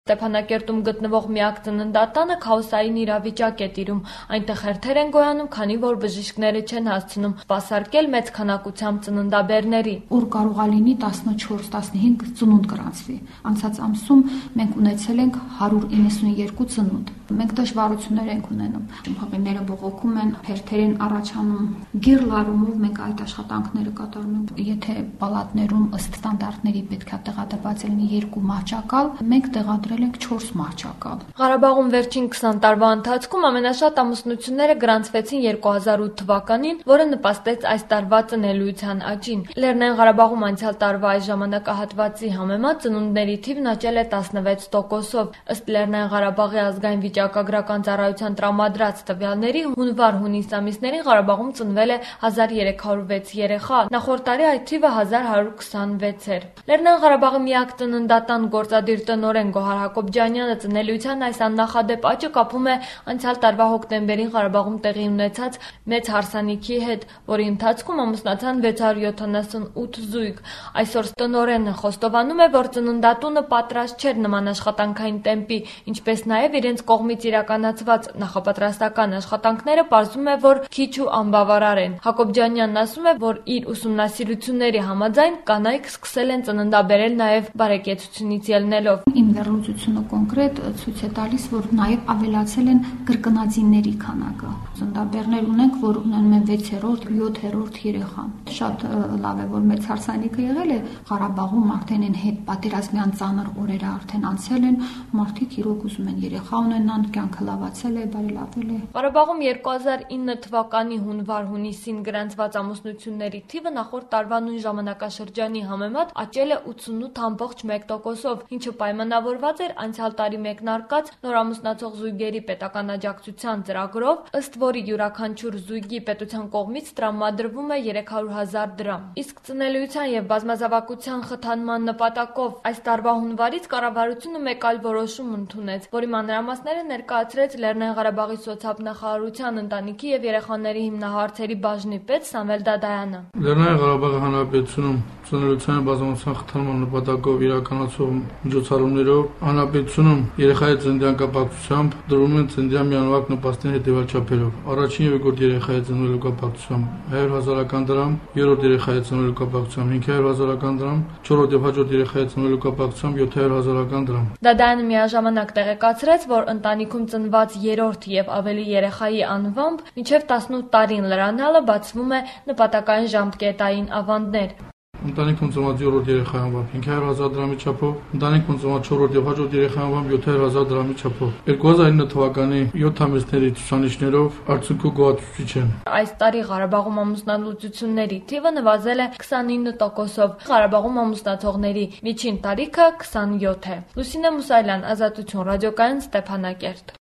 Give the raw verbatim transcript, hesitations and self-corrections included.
Ստեփանակերտում գտնվող միակ ծննդատանը քաոսային իրավիճակ է տիրում, այնտեղ հերթեր են գոյանում, քանի որ բժիշկները չեն հասցնում սպասարկել մեծ քանակությամբ ծննդաբերների։ Օր կարող է լինի տասնչորս տասնհինգ ծնունդ գրանցվի։ Անցած ամսում մենք ունեցել ենք հարյուր իննսունյոթ ծնունդ։ Մենք դժվարություններ ենք ունենում։ Հղիները բողոքում են, հերթեր են առաջանում։ Գիրլարումով մենք այդ աշխատանքները կատարում ենք։ Եթե պալատներում ըստ ստանդարտների պետք է տեղադրված լինի երկու մահճակալ, մենք տեղադրել ենք չորս մահճակալ։ Ղարաբաղում վերջին քսան տարվա ընթացքում ամենաշատ ամուսնությունները գրանցվեցին երկու հազար ութ թվականին, որը նպաստեց այս տարվա ծնելիության աճին։ Լեռնային Ղարաբաղում անցյալ տարվա այս ժամանակահատվածի համեմատ ծնունդների թիվն աճել է տասնվեց տոկոսով։ Ըստ Լեռնային Ղարաբաղի ազգային վիճակագրական ծառայության տրամադրած տվյալների, հունվար-հունիս ամիսներին Ղարաբաղում ծնվել է հազար երեք հարյուր վեց երեխա, նախորդ տարի այդ թիվը հազար հարյուր քսանվեց էր։ Լեռնային Ղարաբաղի միակ ծննդատան գործադիր տնօրեն Գոհար Հակոբյանյանը ծնելիության այս աննախադեպ աճը կապում է անցյալ տարվա հոկտեմբերին Ղարաբաղում տեղի ունեցած մեծ հարսանիքի հետ, որի ընթացքում ամուսնացան վեց հարյուր յոթանասունութ զույգ։ Այսօր տնօրենը խոստովանում է, որ ծննդատունը պատրաստ չէր նման աշխատանքային տեմպի, ինչպես նաև իրենց կողմից իրականացված նախապատրաստական աշխատանքները պարզում է, որ քիչ ու անբավարար են։ Հակոբյանյանն ասում է, որ իր ուսումնասիրությունների համաձայն կանայք սկսել են ծննդաբերել նաև բարեկեցությունից ելնելով։ Իմ վերլուծությունը կոնկրետ ցույց է տալիս, որ նաև ավելացել են կրկնածինների քանակը։ Ծննդաբերներ ունենք, որ ունենում են վեցերորդ, յոթերորդ երեխան։ Շատ լավ է, որ մեծ հարսանիքը եղել է Ղարաբաղում, արդեն են հետ պատերազմյան ծանր օրերը արդեն անցել են, մարդիկ իրոք ուզում են երեխա ունենան, կյանքը լավացել է, բարելավել է։ Ղարաբաղում երկու հազար ինը թվականի հունվար-հունիսին գրանցված ամուսնությունների թիվը նախորդ տարվա նույն ժամանակաշրջանի համեմատ աճել է ութսունութ ամբողջ մեկ տոկոսով, ինչը պայմանավորված էր անցյալ տարի մեկնարկած նոր ամուսնացող զույգերի պետական աջակցության ծրագրով, ըստ որի յուրաքանչյուր զույգի պետության կողմից տրամադրվում է երեք հարյուր հազար դրամ։ Իսկ ծնելիության եւ բազմազավակության խթանման նպատակով այս տարվա հունվարից կառավարությունը մեկ այլ որոշում ընդունեց, որի մանրամասները ներկայացրեց Լեռնային Ղարաբաղի սոցիալ-նախարարության ընտանիքի եւ երեխաների հիմնահարցերի բաժնի պետ Սամվել Դադայանը։ Լեռնային Ղարաբաղի Հանրապետությունում ծնելիության բազմազանության խթանման նպատակով իրականացող միջոցառումներով հանրապետությունում երեխայի ծննդյան կապակցությամբ դրվում են ծննդյան միանվագ նպաստների հետևյալ չափերով. առաջին եւ երկրորդ երեխայի ծնվելու կապակցությամբ հարյուր հազարական դրամ, երրորդ երեխայի ծնվելու կապակցությամբ հինգ հարյուր հազարական դրամ, չորրորդ եւ հաջորդ երեխայի ծնվելու կապակցությամբ յոթ հարյուր հազարական դրամ։ Դադայանը միաժամանակ տեղեկացրեց, որ ընտանիքում ծնված երրորդ եւ ավելի երեխայի անվամբ մինչեւ տասնութ տարին լրանալը բացվում է նպատակային ժամկետային ավանդներ։ Ընտանիքում ծնված երրորդ երեխայի անվամբ հինգ հարյուր հազար դրամի չափով, ընտանիքում ծնված չորրորդ եւ հաջորդ երեխայի անվամբ յոթ հարյուր հազար դրամի չափով։ երկու հազար ինը թվականի յոթ ամիսների ցուցանիշներով արդյունքում գոհացուցիչ են։ Այս տարի Ղարաբաղում ամուսնալուծությունների թիվը նվազել է քսանինը տոկոսով։ Ղարաբաղում ամուսնացողների միջին տարիքը քսանյոթ է։ Լուսինե Մուսայելյան, Ազատություն, ռադիոկայան, Ստեփանակերտ։